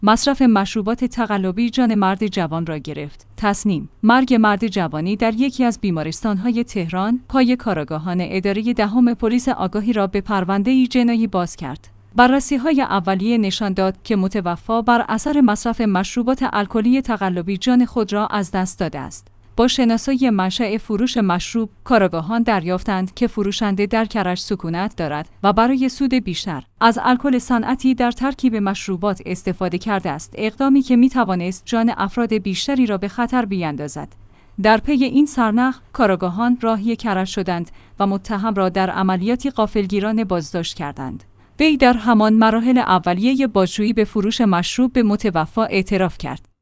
مصرف مشروبات تقلبی جان مرد جوان را گرفت. تصنیم: مرگ مرد جوانی در یکی از بیمارستان‌های تهران پای کارآگاهان اداره دهم پلیس آگاهی را به پرونده‌ای جنایی باز کرد. بررسی‌های اولیه نشان داد که متوفی بر اثر مصرف مشروبات الکلی تقلبی جان خود را از دست داده است. با شناسایی منشأ فروش مشروب، کارآگاهان دریافتند که فروشنده در کرج سکونت دارد و برای سود بیشتر از الکل صنعتی در ترکیب مشروبات استفاده کرده است، اقدامی که می‌توانست جان افراد بیشتری را به خطر بیندازد. در پی این سرنخ، کارآگاهان راهی کرج شدند و متهم را در عملیاتی غافلگیرانه بازداشت کردند. وی در همان مراحل اولیه بازجویی به فروش مشروب به متوفی اعتراف کرد.